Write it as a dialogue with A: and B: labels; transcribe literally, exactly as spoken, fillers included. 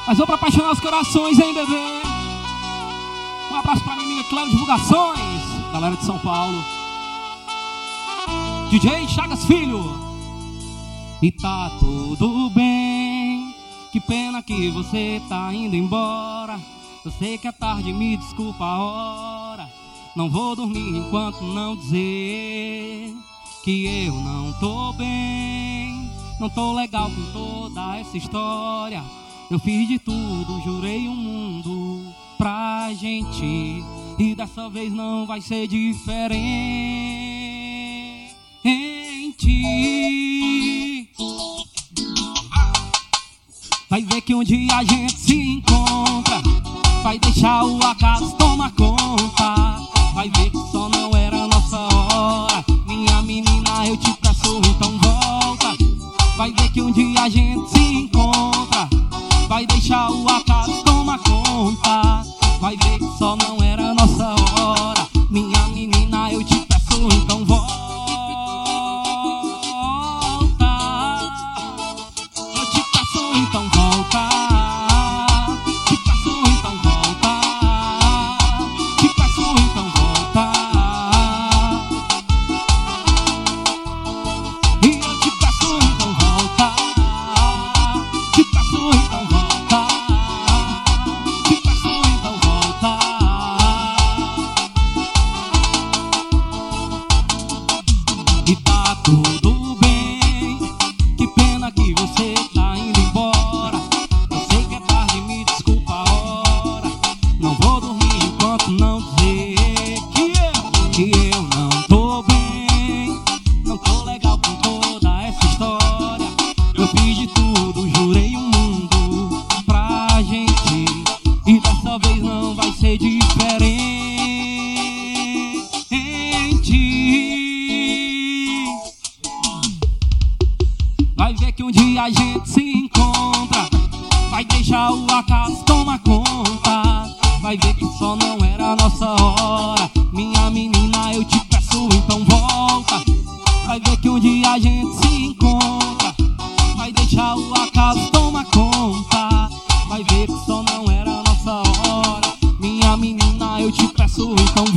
A: Mas vou pra apaixonar os corações, hein, bebê? Um abraço pra minha amiga Clara Divulgações, galera de São Paulo. D J Chagas Filho. E tá tudo bem, que pena que você tá indo embora. Eu sei que é tarde, me desculpa a hora. Não vou dormir enquanto não dizer que eu não tô bem. Não tô legal com toda essa história. Eu fiz de tudo, jurei um mundo pra gente, e dessa vez não vai ser diferente. Vai ver que um dia a gente se encontra. Vai deixar o acaso tomar conta. Vai ver que só não era a nossa hora. Minha menina, eu te peço, então volta. Vai ver que um dia a gente se encontra. Vai deixar o acaso tomar conta. Vai ver que só não era a nossa hora. Minha menina, eu te peço, então volta. Eu te peço, então volta. Te peço, então volta. Te peço, então volta. E eu te peço, então volta. Te peço, então volta. Te peço, então volta. E tá tudo bem, que pena que você tá indo embora. Eu sei que é tarde, me desculpa a hora. Não vou dormir enquanto não dizer que eu, que eu não tô bem. Não tô legal com toda essa história. Eu fiz de tudo, jurei um mundo pra gente, e dessa vez não vai ser diferente. Vai ver que um dia a gente se encontra. Vai deixar o acaso tomar conta. Vai ver que só não era a nossa hora. Minha menina, eu te peço, então volta. Vai ver que um dia a gente se encontra. Vai deixar o acaso tomar conta. Vai ver que só não era a nossa hora. Minha menina, eu te peço, então volta.